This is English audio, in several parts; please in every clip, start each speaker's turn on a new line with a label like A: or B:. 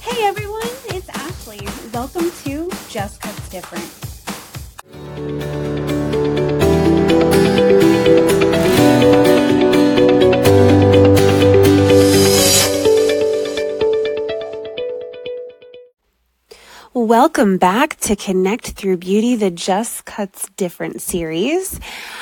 A: Hey everyone, it's Ashley. Welcome to Just Cuts Different. Welcome back to Connect Through Beauty, the Just Cuts Different series.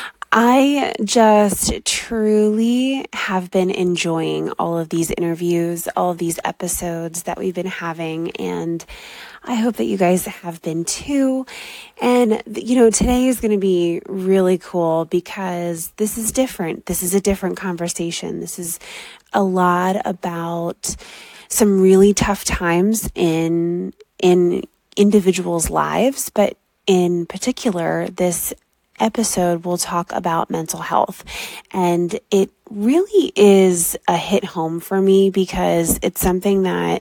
A: I just truly have been enjoying all of these interviews, all of these episodes that we've been having, and I hope that you guys have been too. And, today is going to be really cool because this is different. This is a different conversation. This is a lot about some really tough times in individuals' lives, but in particular, this episode will talk about mental health. And it really is a hit home for me because it's something that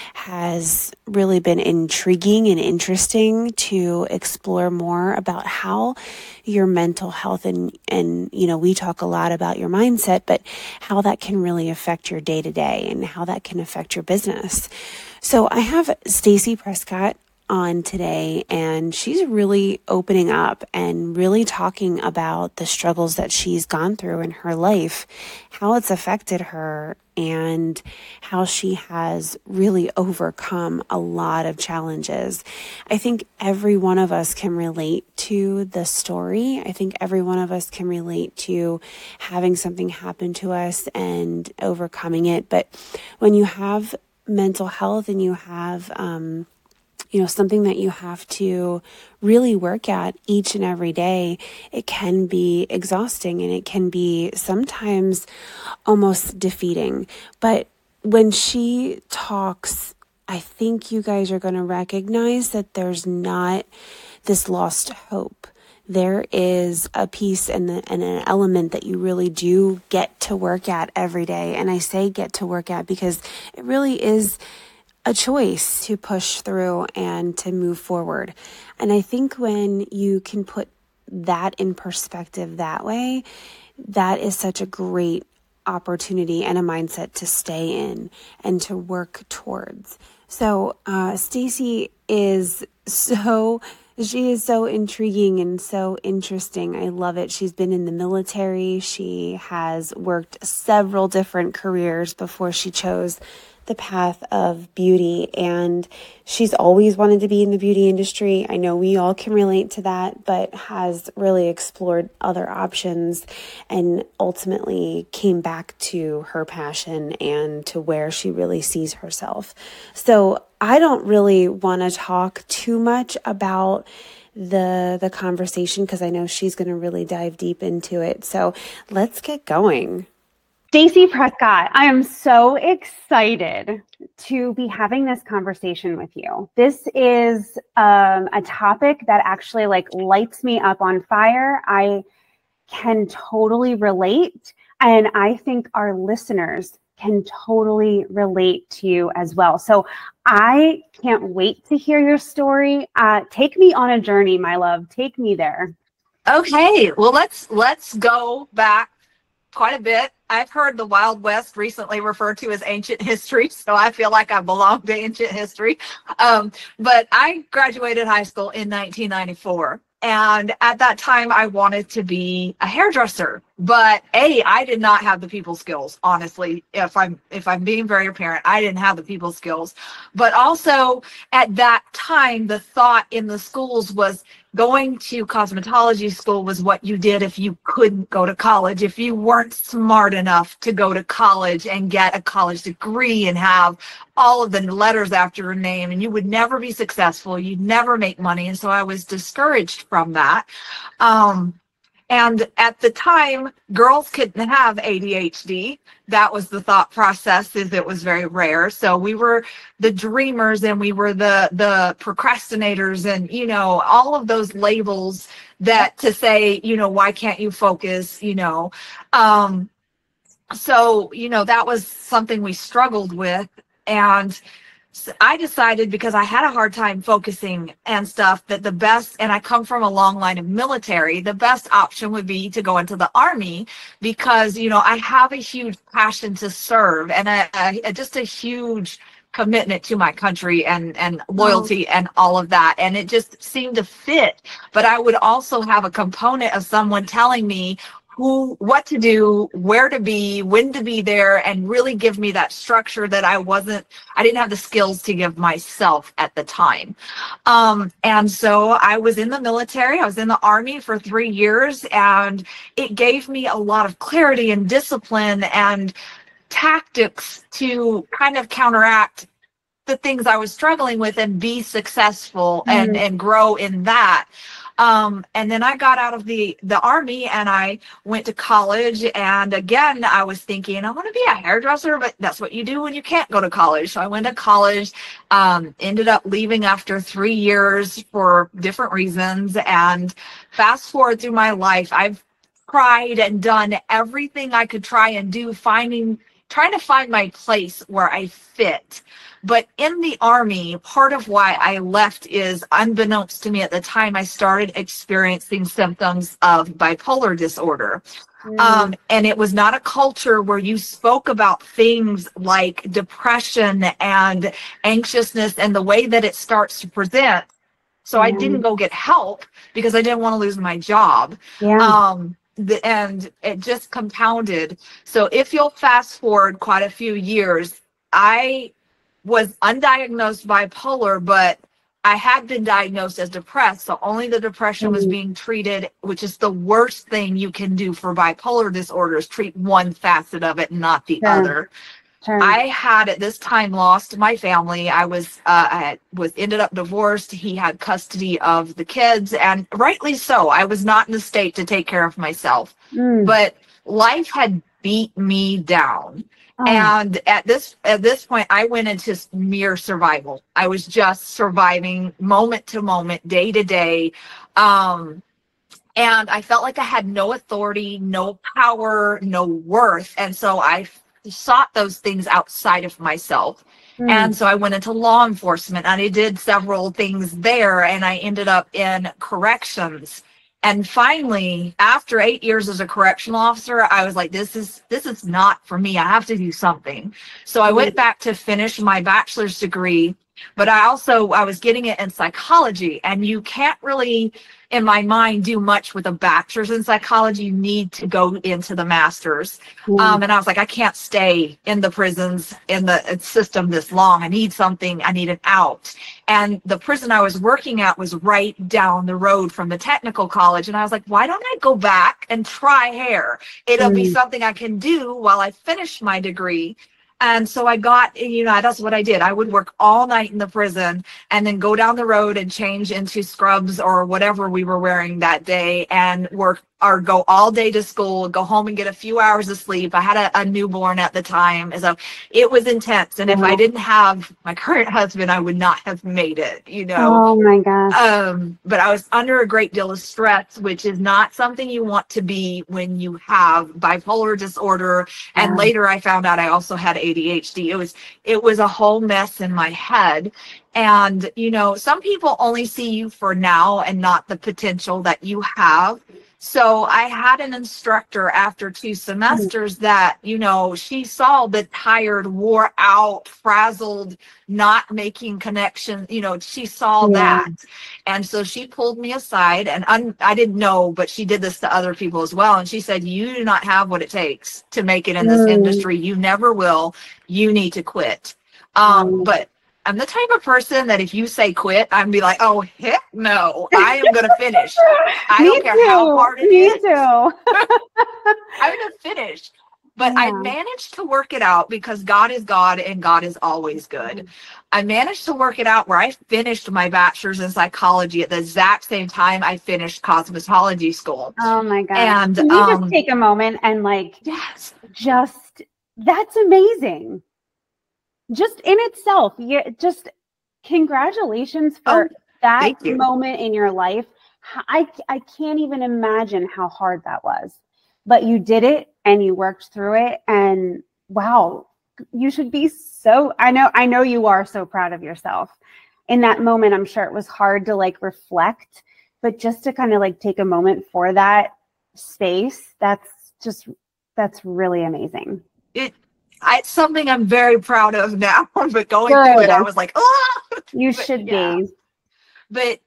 A: has really been intriguing and interesting to explore more about how your mental health and we talk a lot about your mindset, but how that can really affect your day to day and how that can affect your business. So I have Stacey Prescott on today, and she's really opening up and really talking about the struggles that she's gone through in her life, how it's affected her, and how she has really overcome a lot of challenges. I think every one of us can relate to the story. I think every one of us can relate to having something happen to us and overcoming it. But when you have mental health and you have something that you have to really work at each and every day, it can be exhausting and it can be sometimes almost defeating. But when she talks, I think you guys are going to recognize that there's not this lost hope. There is a piece and an element that you really do get to work at every day. And I say get to work at because it really is a choice to push through and to move forward. And I think when you can put that in perspective that way, that is such a great opportunity and a mindset to stay in and to work towards. So Stacey is so intriguing and so interesting. I love it. She's been in the military. She has worked several different careers before she chose the path of beauty, and she's always wanted to be in the beauty industry. I know we all can relate to that, but has really explored other options and ultimately came back to her passion and to where she really sees herself. So I don't really want to talk too much about the conversation because I know she's going to really dive deep into it. So let's get going. Stacey Prescott, I am so excited to be having this conversation with you. This is a topic that actually lights me up on fire. I can totally relate, and I think our listeners can totally relate to you as well. So I can't wait to hear your story. Take me on a journey, my love. Take me there.
B: Okay, well, let's go back quite a bit. I've heard the Wild West recently referred to as ancient history, so I feel like I belong to ancient history. But I graduated high school in 1994. And at that time, I wanted to be a hairdresser, but I did not have the people skills. Honestly, if I'm being very apparent, I didn't have the people skills. But also at that time, the thought in the schools was going to cosmetology school was what you did if you couldn't go to college, if you weren't smart enough to go to college and get a college degree and have all of the letters after your name, and you would never be successful, you'd never make money. And so I was discouraged from that. And at the time, girls couldn't have ADHD. That was the thought process, is it was very rare. So we were the dreamers and we were the procrastinators and, all of those labels that to say, why can't you focus, So, that was something we struggled with. And I decided, because I had a hard time focusing and stuff, that the best, and I come from a long line of military, the best option would be to go into the Army because, I have a huge passion to serve and just a huge commitment to my country and loyalty and all of that. And it just seemed to fit. But I would also have a component of someone telling me what to do, where to be, when to be there, and really give me that structure that I didn't have the skills to give myself at the time. And so I was in the military. I was in the Army for 3 years, and it gave me a lot of clarity and discipline and tactics to kind of counteract the things I was struggling with and be successful and grow in that. And then I got out of the Army and I went to college. And again, I was thinking, I want to be a hairdresser, but that's what you do when you can't go to college. So I went to college, ended up leaving after 3 years for different reasons. And fast forward through my life, I've tried and done everything I could try and do, trying to find my place where I fit. But in the Army, part of why I left is, unbeknownst to me at the time, I started experiencing symptoms of bipolar disorder. And it was not a culture where you spoke about things like depression and anxiousness and the way that it starts to present. So I didn't go get help because I didn't want to lose my job. And it just compounded. So if you'll fast forward quite a few years, I was undiagnosed bipolar, but I had been diagnosed as depressed. So only the depression was being treated, which is the worst thing you can do for bipolar disorders, treat one facet of it, not the other. I had at this time lost my family. I ended up divorced. He had custody of the kids, and rightly so. I was not in the state to take care of myself, but life had beat me down. And at this point, I went into mere survival. I was just surviving moment to moment, day to day. And I felt like I had no authority, no power, no worth. And so I sought those things outside of myself. And so I went into law enforcement and I did several things there, and I ended up in corrections. And finally, after 8 years as a correctional officer, I was like, this is not for me. I have to do something. So I went back to finish my bachelor's degree, but I was getting it in psychology, and you can't really, in my mind, do much with a bachelor's in psychology. You need to go into the master's. And I was like, I can't stay in the prisons, in the system this long. I need something. I need an out. And the prison I was working at was right down the road from the technical college. And I was like, why don't I go back and try hair? It'll be something I can do while I finish my degree. And so I got, that's what I did. I would work all night in the prison and then go down the road and change into scrubs or whatever we were wearing that day and work or go all day to school, go home and get a few hours of sleep. I had a newborn at the time. So it was intense. And if I didn't have my current husband, I would not have made it,
A: Oh my gosh.
B: But I was under a great deal of stress, which is not something you want to be when you have bipolar disorder. And later I found out I also had ADHD. It was a whole mess in my head. And, some people only see you for now and not the potential that you have. So I had an instructor after 2 semesters that, she saw the tired, wore out, frazzled, not making connections. She saw that. And so she pulled me aside, and I didn't know, but she did this to other people as well. And she said, you do not have what it takes to make it in this industry. You never will. You need to quit. But I'm the type of person that if you say quit, I'm be like, oh, heck no, I am going to finish. I don't care how hard it is.
A: Me too.
B: I'm going to finish. But I managed to work it out because God is God and God is always good. I managed to work it out where I finished my bachelor's in psychology at the exact same time I finished cosmetology school.
A: Oh my God.
B: And
A: can you just take a moment and that's amazing. Just in itself, just congratulations for that moment in your life. I can't even imagine how hard that was, but you did it and you worked through it, and wow, you should be I know you are so proud of yourself. In that moment, I'm sure it was hard to reflect, but just to kind of take a moment for that space, that's really amazing.
B: It's something I'm very proud of now, but going through it,
A: Good.
B: I was like, oh,
A: You
B: but
A: should
B: yeah.
A: be.
B: But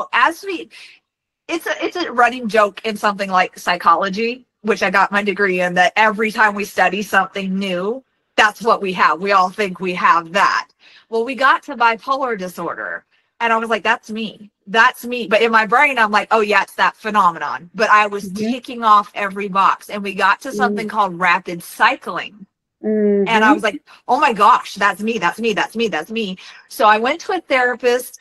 B: it's a running joke in something like psychology, which I got my degree in, that every time we study something new, that's what we have. We all think we have that. Well, we got to bipolar disorder, and I was like, that's me. That's me. But in my brain, I'm like, oh, yeah, it's that phenomenon. But I was
A: Mm-hmm.
B: ticking off every box, and we got to something called rapid cycling. And I
A: Mm-hmm.
B: was like, oh my gosh, that's me, that's me, that's me, that's me. So I went to a therapist,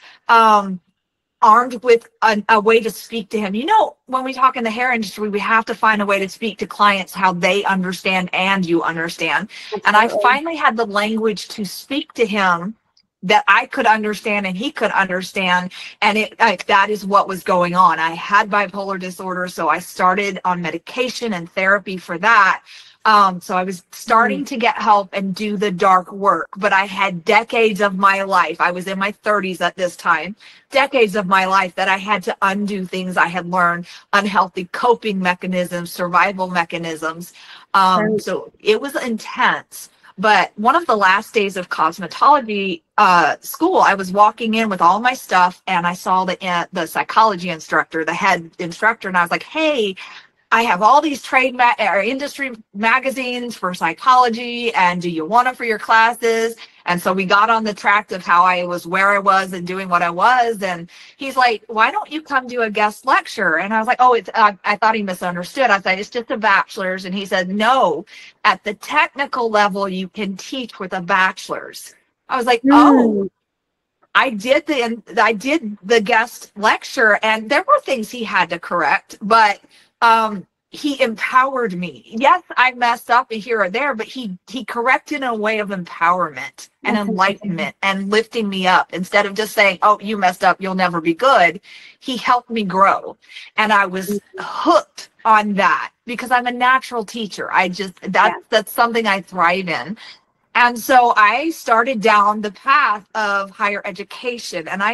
B: armed with a way to speak to him. When we talk in the hair industry, we have to find a way to speak to clients how they understand and you understand. And I
A: Absolutely.
B: finally had the language to speak to him that I could understand and he could understand. And that is what was going on. I had bipolar disorder, so I started on medication and therapy for that. So I was starting to get help and do the dark work, but I had decades of my life. I was in my 30s at this time, decades of my life that I had to undo things I had learned, unhealthy coping mechanisms, survival mechanisms.
A: Right.
B: So it was intense. But one of the last days of cosmetology school, I was walking in with all my stuff, and I saw the psychology instructor, the head instructor, and I was like, "Hey, I have all these or industry magazines for psychology, and do you want them for your classes?" And so we got on the track of how I was, where I was, and doing what I was. And he's like, "Why don't you come do a guest lecture?" And I was like, "Oh, I thought he misunderstood. I said, it's just a bachelor's." And he said, "No, at the technical level, you can teach with a bachelor's." I was like, "Oh."
A: Mm.
B: I did the guest lecture, and there were things he had to correct, but he empowered me. Yes, I messed up here or there, but he corrected in a way of empowerment and
A: That's amazing.
B: enlightenment and lifting me up. Instead of just saying, "Oh, you messed up, you'll never be good," he helped me grow. And I was hooked on that because I'm a natural teacher.
A: Yeah.
B: That's something I thrive in. And so I started down the path of higher education, and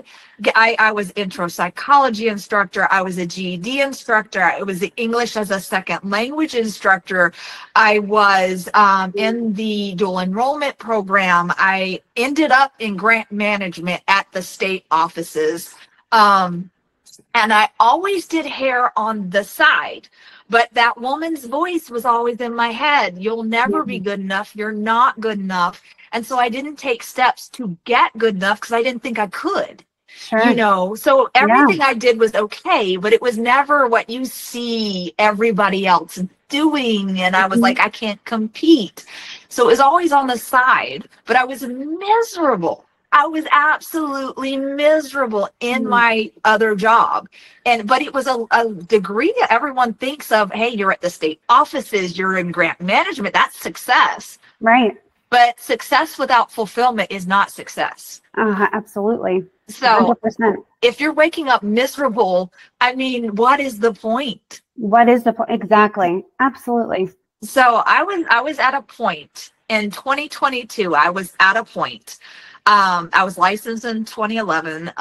B: I was intro psychology instructor. I was a GED instructor. I was the English as a second language instructor. I was in the dual enrollment program. I ended up in grant management at the state offices. And I always did hair on the side, but that woman's voice was always in my head. "You'll never be
A: Yeah.
B: good enough. You're not good enough." And so I didn't take steps to get good enough because I didn't think I could.
A: Sure.
B: So
A: Yeah.
B: everything I did was okay, but it was never what you see everybody else doing. And I was
A: Mhm.
B: like, I can't compete. So it was always on the side, but I was miserable. I was absolutely miserable in
A: Mm.
B: my other job. But it was a degree that everyone thinks of. Hey, you're at the state offices, you're in grant management. That's success.
A: Right.
B: But success without fulfillment is not success.
A: Absolutely.
B: So
A: 100%.
B: if you're waking up miserable, I mean, what is the point?
A: What is the point? Exactly. Absolutely.
B: So I was at a point in 2022. I was at a point. I was licensed in 2011.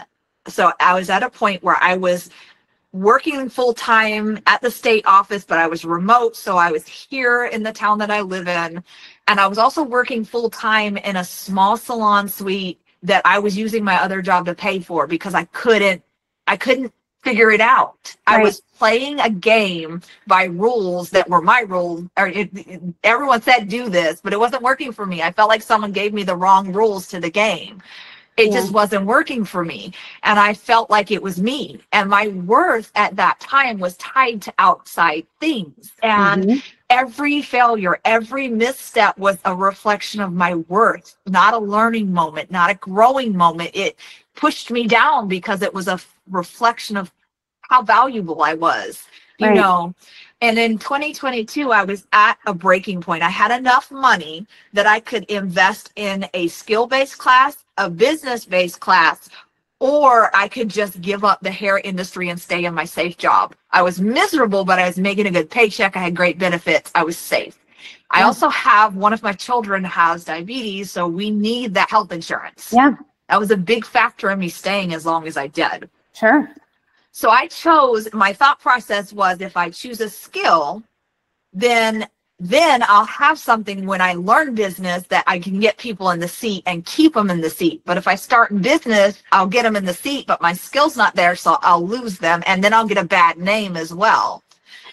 B: So I was at a point where I was working full time at the state office, but I was remote. So I was here in the town that I live in. And I was also working full time in a small salon suite that I was using my other job to pay for because I couldn't figure it out. I
A: Right.
B: was playing a game by rules that were my rules. Everyone said do this, but it wasn't working for me. I felt like someone gave me the wrong rules to the game. It
A: Yeah.
B: just wasn't working for me. And I felt like it was me. And my worth at that time was tied to outside things. And
A: Hmm.
B: every failure, every misstep was a reflection of my worth, not a learning moment, not a growing moment. It pushed me down because it was a reflection of how valuable I was, you
A: Right.
B: know. And in 2022, I was at a breaking point. I had enough money that I could invest in a skill-based class, a business-based class, or I could just give up the hair industry and stay in my safe job. I was miserable, but I was making a good paycheck. I had great benefits. I was safe. I
A: Yeah.
B: also have one of my children has diabetes, so we need that health insurance.
A: Yeah.
B: That was a big factor in me staying as long as I did.
A: Sure.
B: So my thought process was, if I choose a skill, then then I'll have something when I learn business that I can get people in the seat and keep them in the seat. But if I start in business, I'll get them in the seat, but my skill's not there, so I'll lose them, and then I'll get a bad name as well.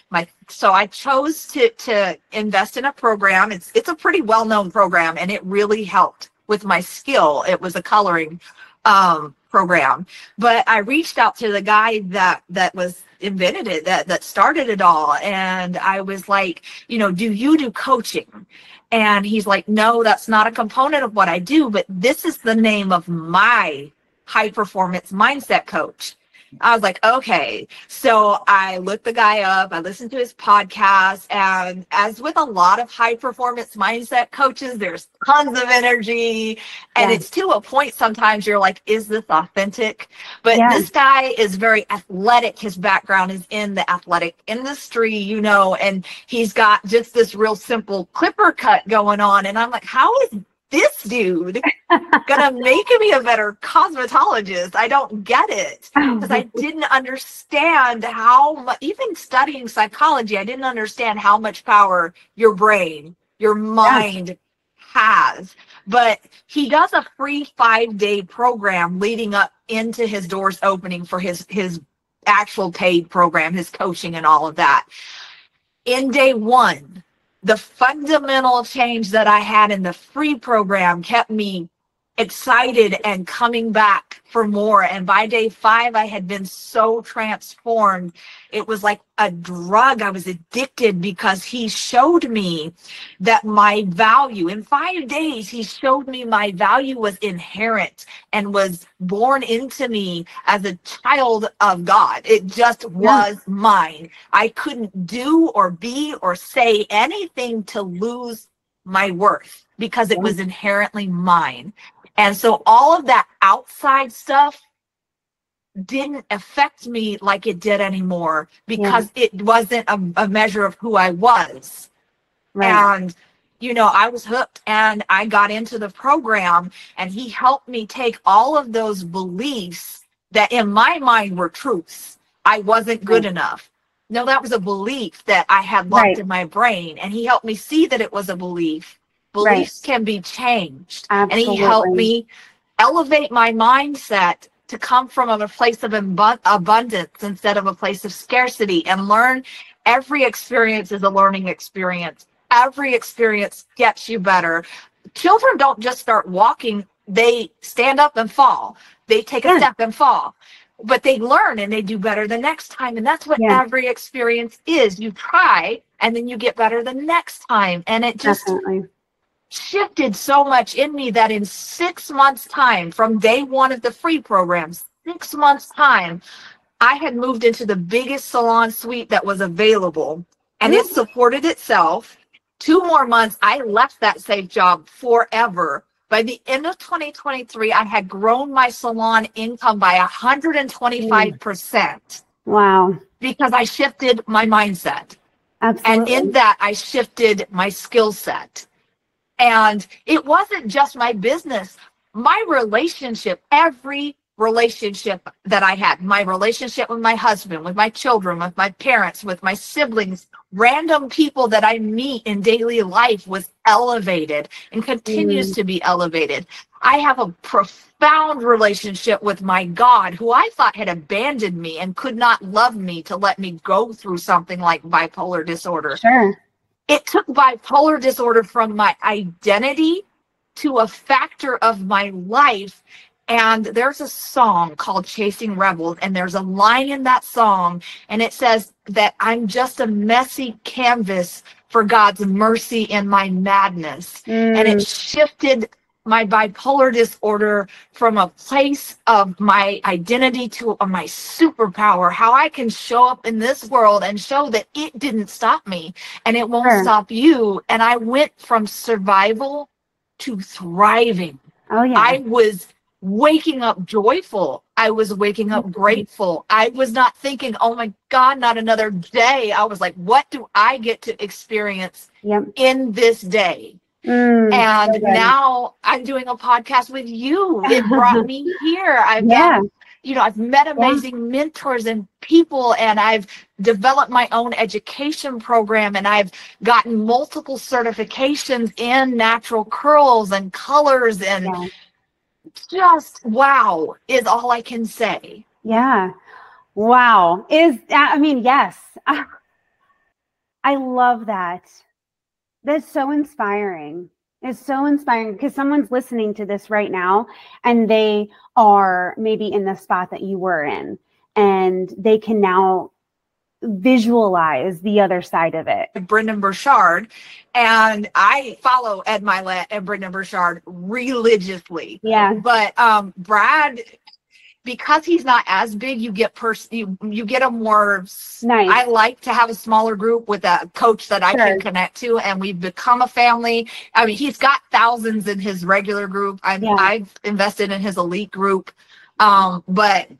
B: So I chose to invest in a program. It's a pretty well-known program, and it really helped with my skill. It was a coloring program, but I reached out to the guy that was invented it, that started it all, and I was like, do you do coaching? And he's like, no, that's not a component of what I do, but this is the name of my high performance mindset coach. I was like, okay. So I looked the guy up, I listened to his podcast, and as with a lot of high performance mindset coaches, there's tons of energy, and it's to a point sometimes you're like, is this authentic? But this guy is very athletic. His background is in the athletic industry, and he's got just this real simple clipper cut going on. And I'm like, how is this dude gonna make me a better cosmetologist? I don't get it, because I didn't understand how much, even studying psychology, I didn't understand how much power your brain, your mind has. But he does a free 5-day program leading up into his doors opening for his actual paid program, his coaching and all of that. In day 1, the fundamental change that I had in the free program kept me excited and coming back for more. And by day 5, I had been so transformed. It was like a drug. I was addicted, because he showed me that my value in 5 days, he showed me my value was inherent and was born into me as a child of God. It just was mine. I couldn't do or be or say anything to lose my worth, because it was inherently mine. And so all of that outside stuff didn't affect me like it did anymore, because it wasn't a measure of who I was. And, I was hooked, and I got into the program, and he helped me take all of those beliefs that in my mind were truths. I wasn't good enough. No, that was a belief that I had locked in my brain, and he helped me see that it was a belief. Beliefs can be changed. Absolutely. And he helped me elevate my mindset to come from a place of abundance instead of a place of scarcity, and learn every experience is a learning experience. Every experience gets you better. Children don't just start walking. They stand up and fall. They take a step and fall. But they learn, and they do better the next time. And that's what every experience is. You try, and then you get better the next time. And it just shifted so much in me that in 6 months' time, from day 1 of the free program, 6 months' time, I had moved into the biggest salon suite that was available, and it supported itself. 2 more months, I left that safe job forever. By the end of 2023, I had grown my salon income by 125%.
A: Wow.
B: Because I shifted my mindset.
A: Absolutely.
B: And in that, I shifted my skill set. And it wasn't just my business, my relationship, every relationship that I had, my relationship with my husband, with my children, with my parents, with my siblings, random people that I meet in daily life was elevated and continues to be elevated. I have a profound relationship with my God, who I thought had abandoned me and could not love me to let me go through something like bipolar disorder.
A: Sure.
B: It took bipolar disorder from my identity to a factor of my life. And there's a song called Chasing Rebels, and there's a line in that song, and it says that I'm just a messy canvas for God's mercy in my madness. And it shifted my bipolar disorder from a place of my identity to my superpower, how I can show up in this world and show that it didn't stop me and it won't stop you. And I went from survival to thriving.
A: Oh, yeah.
B: I was waking up joyful. I was waking up grateful. I was not thinking, oh my God, not another day. I was like, what do I get to experience in this day? And now I'm doing a podcast with you. It brought me here. I've got I've met amazing mentors and people, and I've developed my own education program, and I've gotten multiple certifications in natural curls and colors, and just wow is all I can say.
A: Yeah. Wow. Yes. I love that. That's so inspiring. It's so inspiring because someone's listening to this right now and they are maybe in the spot that you were in, and they can now visualize the other side of it.
B: Brendon Burchard, and I follow Ed Mylett and Brendon Burchard religiously.
A: Yeah.
B: But Brad, because he's not as big, you get you get a more
A: nice.
B: I like to have a smaller group with a coach that I can connect to, and we've become a family. I mean, he's got thousands in his regular group. I've invested in his elite group, but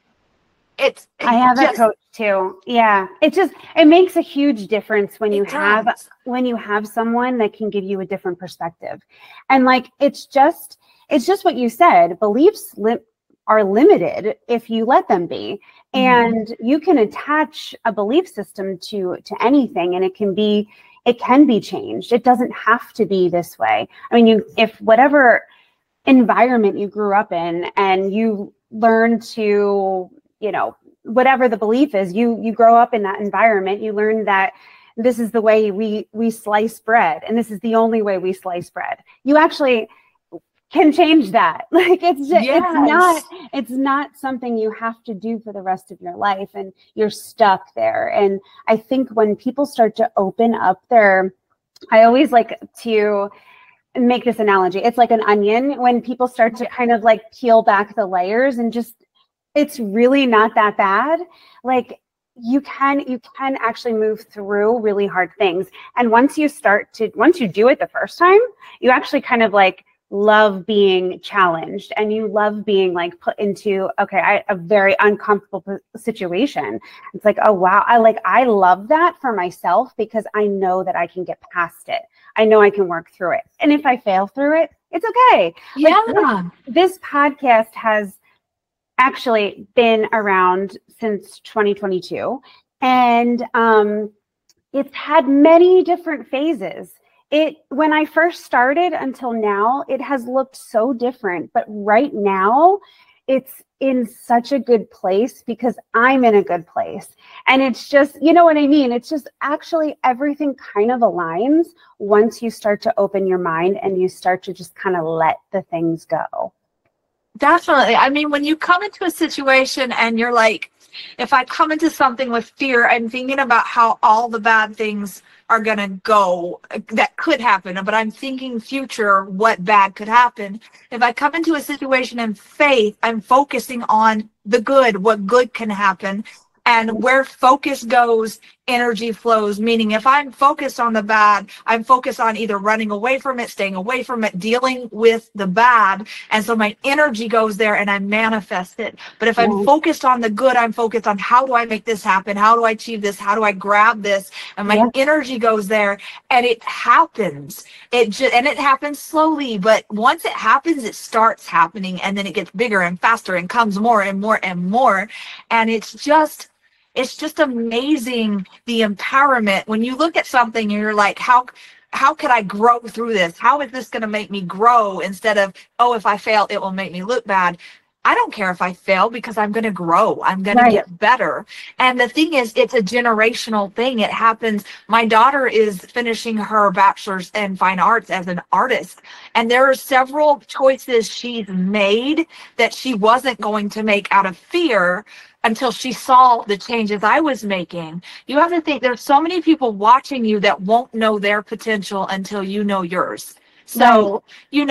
A: I have a coach too. Yeah. It makes a huge difference when you have someone that can give you a different perspective. And like, it's just what you said, beliefs are limited if you let them be. And you can attach a belief system to anything, and it can be changed. It doesn't have to be this way. I mean, if whatever environment you grew up in and you learn to, whatever the belief is, you grow up in that environment, you learn that this is the way we slice bread, and this is the only way we slice bread. You actually can change that. Like, it's not something you have to do for the rest of your life, and you're stuck there. And I think when people start to open up I always like to make this analogy. It's like an onion. When people start to kind of like peel back the layers and just, it's really not that bad. Like, you can actually move through really hard things. And once you do it the first time, you actually kind of like love being challenged, and you love being like put into a very uncomfortable situation. It's like, oh wow, I love that for myself, because I know that I can get past it. I know I can work through it, and if I fail through it, it's okay. This podcast has actually been around since 2022, and it's had many different phases. When I first started until now, it has looked so different, but right now it's in such a good place because I'm in a good place. And it's just, you know what I mean? It's just actually everything kind of aligns once you start to open your mind and you start to just kind of let the things go.
B: Definitely. I mean, when you come into a situation and you're like, if I come into something with fear, I'm thinking about how all the bad things are going to go that could happen, but I'm thinking future, what bad could happen. If I come into a situation in faith, I'm focusing on the good, what good can happen. And where focus goes, energy flows. Meaning, if I'm focused on the bad, I'm focused on either running away from it, staying away from it, dealing with the bad. And so my energy goes there and I manifest it. But if I'm focused on the good, I'm focused on how do I make this happen? How do I achieve this? How do I grab this? And my energy goes there, and it happens. And it happens slowly. But once it happens, it starts happening, and then it gets bigger and faster and comes more and more and more. And it's just amazing, the empowerment. When you look at something and you're like, how could I grow through this? How is this going to make me grow? Instead of, oh, if I fail, it will make me look bad. I don't care if I fail, because I'm going to grow. I'm going to get better. And the thing is, it's a generational thing. It happens. My daughter is finishing her bachelor's in fine arts as an artist. And there are several choices she's made that she wasn't going to make out of fear until she saw the changes I was making. You have to think, there's so many people watching you that won't know their potential until you know yours. So,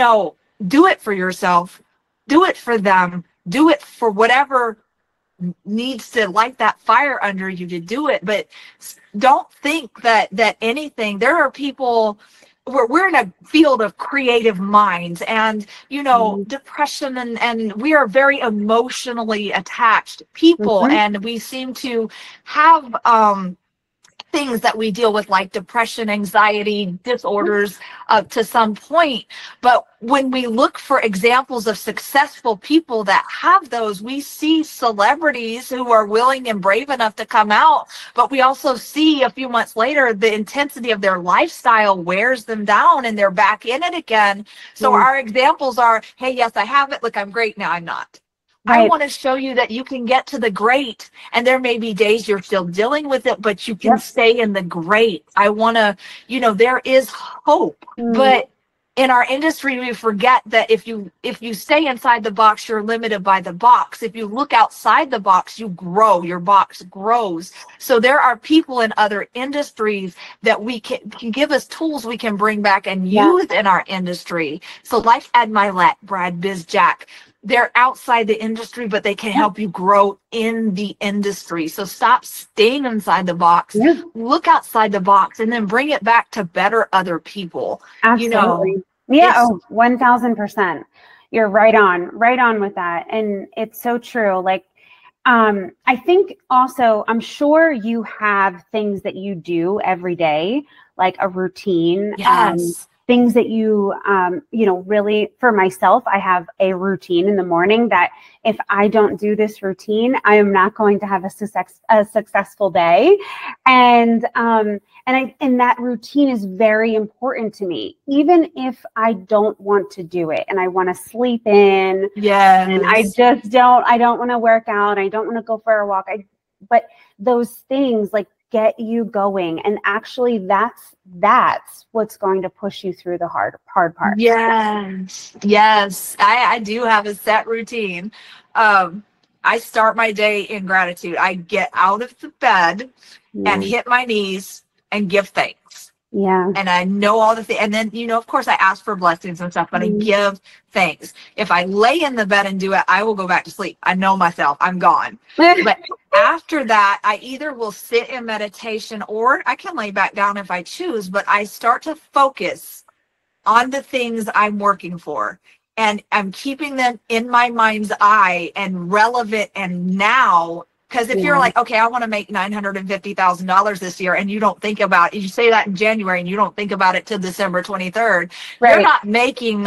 B: do it for yourself. Do it for them. Do it for whatever needs to light that fire under you to do it. But don't think that anything, there are people, we're in a field of creative minds, and depression, and we are very emotionally attached people, and we seem to have things that we deal with, like depression, anxiety, disorders, to some point. But when we look for examples of successful people that have those, we see celebrities who are willing and brave enough to come out, but we also see a few months later the intensity of their lifestyle wears them down and they're back in it again. So our examples are, hey, yes, I have it. Look, I'm great now. I'm not. I want to show you that you can get to the great, and there may be days you're still dealing with it, but you can stay in the great. I want to, there is hope, but in our industry, we forget that if you stay inside the box, you're limited by the box. If you look outside the box, you grow. Your box grows. So there are people in other industries that we can give us tools we can bring back and use in our industry. So like Ed Milet, Brad Bizjack, they're outside the industry, but they can help you grow in the industry. So stop staying inside the box, look outside the box, and then bring it back to better other people.
C: Absolutely. Yeah. 1000%. You're right on with that. And it's so true. Like, I think also, I'm sure you have things that you do every day, like a routine.
B: Yes.
C: Things that you, really, for myself, I have a routine in the morning that if I don't do this routine, I am not going to have a successful day. And that routine is very important to me, even if I don't want to do it and I want to sleep in.
B: Yes.
C: And I don't want to work out. I don't want to go for a walk. But those things like get you going. And actually that's what's going to push you through the hard part.
B: Yes. I do have a set routine. I start my day in gratitude. I get out of the bed and hit my knees and give thanks.
C: Yeah.
B: And I know all the things. And then, of course I ask for blessings and stuff, but I give thanks. If I lay in the bed and do it, I will go back to sleep. I know myself. I'm gone. But after that, I either will sit in meditation or I can lay back down if I choose, but I start to focus on the things I'm working for. And I'm keeping them in my mind's eye and relevant and now. Because if you're like, okay, I want to make $950,000 this year, and you don't think about it, you say that in January and you don't think about it till December 23rd, you're not making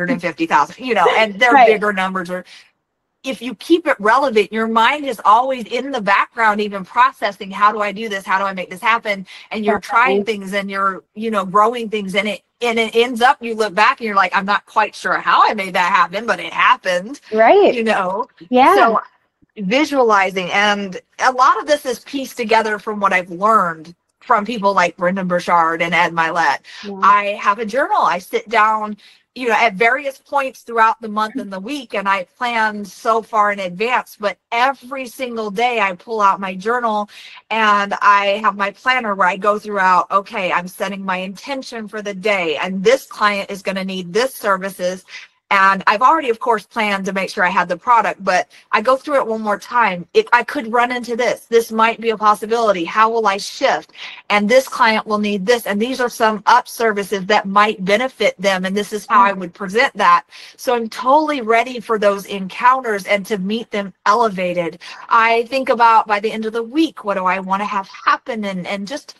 B: $950,000, and they're bigger numbers. Or if you keep it relevant, your mind is always in the background, even processing, how do I do this? How do I make this happen? And you're trying things and you're, growing things in it. And it ends up, you look back and you're like, I'm not quite sure how I made that happen, but it happened.
C: Right.
B: Yeah. So visualizing, and a lot of this is pieced together from what I've learned from people like Brendon Burchard and Ed Milet. I have a journal. I sit down, at various points throughout the month and the week, and I plan so far in advance, but every single day I pull out my journal and I have my planner where I go throughout, okay, I'm setting my intention for the day, and this client is going to need this services. And I've already, of course, planned to make sure I had the product, but I go through it one more time. I could run into this. This might be a possibility. How will I shift? And this client will need this. And these are some up services that might benefit them. And this is how I would present that. So I'm totally ready for those encounters and to meet them elevated. I think about by the end of the week, what do I want to have happen? And just,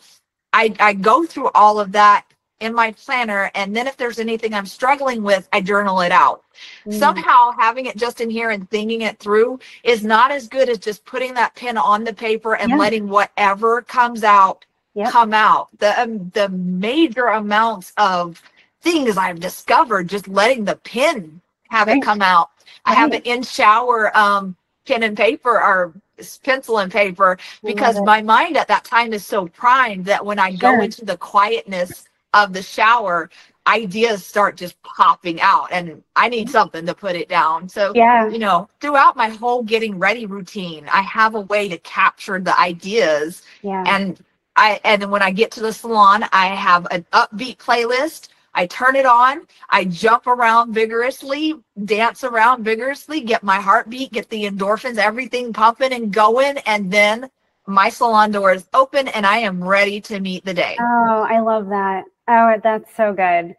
B: I go through all of that in my planner, and then if there's anything I'm struggling with, I journal it out. Somehow having it just in here and thinking it through is not as good as just putting that pen on the paper and letting whatever comes out come out. The major amounts of things I've discovered just letting the pen have it come out. I have it in shower pen and paper or pencil and paper because my mind at that time is so primed that when I go into the quietness of the shower, ideas start just popping out and I need something to put it down. So, throughout my whole getting ready routine, I have a way to capture the ideas. And then when I get to the salon, I have an upbeat playlist. I turn it on, I jump around vigorously, dance around vigorously, get my heartbeat, get the endorphins, everything pumping and going. And then my salon door is open and I am ready to meet the day.
C: Oh, I love that. Oh, that's so good.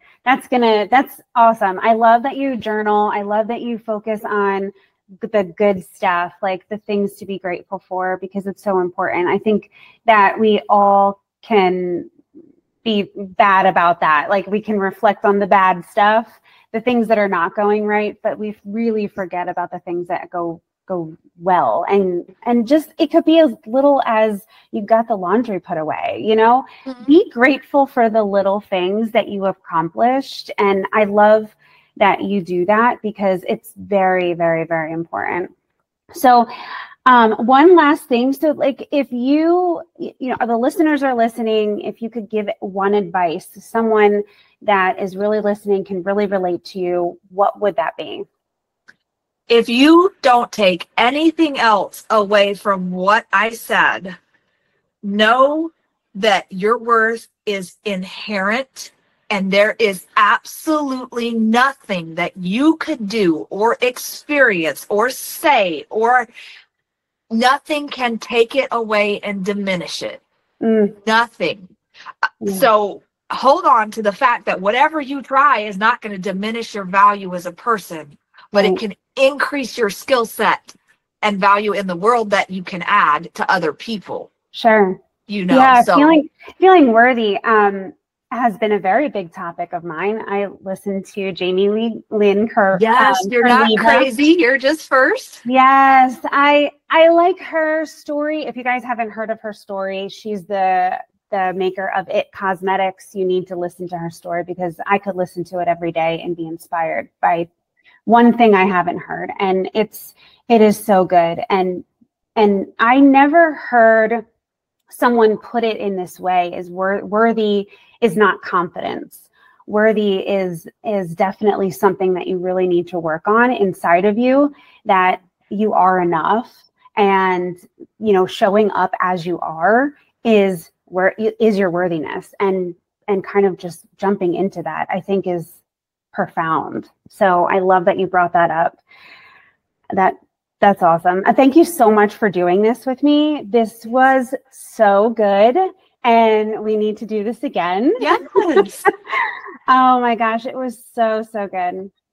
C: That's awesome. I love that you journal. I love that you focus on the good stuff, like the things to be grateful for, because it's so important. I think that we all can be bad about that. Like we can reflect on the bad stuff, the things that are not going right, but we really forget about the things that go well. And just, it could be as little as you got the laundry put away, you know. Be grateful for the little things that you have accomplished. And I love that you do that because it's very, very, very important. So one last thing. So like if you know, the listeners are listening, if you could give one advice to someone that is really listening, can really relate to you, what would that be?
B: If you don't take anything else away from what I said, know that your worth is inherent and there is absolutely nothing that you could do or experience or say, or nothing can take it away and diminish it. Nothing. So hold on to the fact that whatever you try is not going to diminish your value as a person, but it can increase your skill set and value in the world that you can add to other people.
C: Sure.
B: You know,
C: yeah,
B: so
C: feeling worthy has been a very big topic of mine. I listened to Jamie Lynn Curve.
B: Yes, you're not crazy. You're just first.
C: Yes, I like her story. If you guys haven't heard of her story, she's the maker of It Cosmetics. You need to listen to her story because I could listen to it every day and be inspired by one thing I haven't heard. And it is so good. And I never heard someone put it in this way, is worthy is not confidence. Worthy is definitely something that you really need to work on inside of you, that you are enough. And, you know, showing up as you are is your worthiness, and kind of just jumping into that, I think, is profound. So I love that you brought that up. That's awesome. Thank you so much for doing this with me. This was so good, and we need to do this again.
B: Yes.
C: Oh my gosh, it was so good.